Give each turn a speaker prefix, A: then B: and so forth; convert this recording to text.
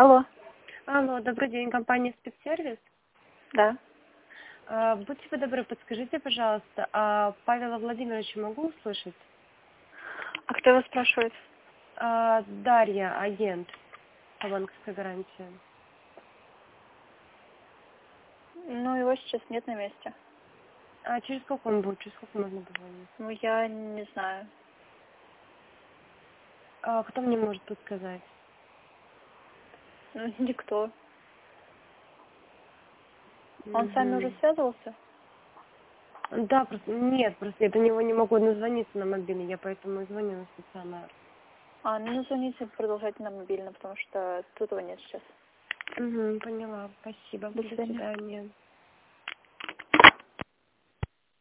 A: Алло.
B: Алло, добрый день, компания «Спецсервис».
A: Да.
B: Будьте вы добры, подскажите, пожалуйста, а Павела Владимировича могу услышать?
A: А кто вас спрашивает?
B: Дарья, агент по банковской гарантии.
A: Ну, его сейчас нет на месте.
B: А через сколько он будет? Через сколько можно позвонить?
A: Ну, я не знаю.
B: Кто мне может подсказать?
A: Ну, никто. Он с вами уже
B: Мгм.
A: связывался?
B: Да, просто я до него не могу назвониться на мобильный, я поэтому и звоню на стационар.
A: Ну, звоните, продолжайте на мобильно, потому что тут его нет сейчас.
B: Угу, поняла, спасибо.
A: До
B: До
A: свидания.
B: свидания.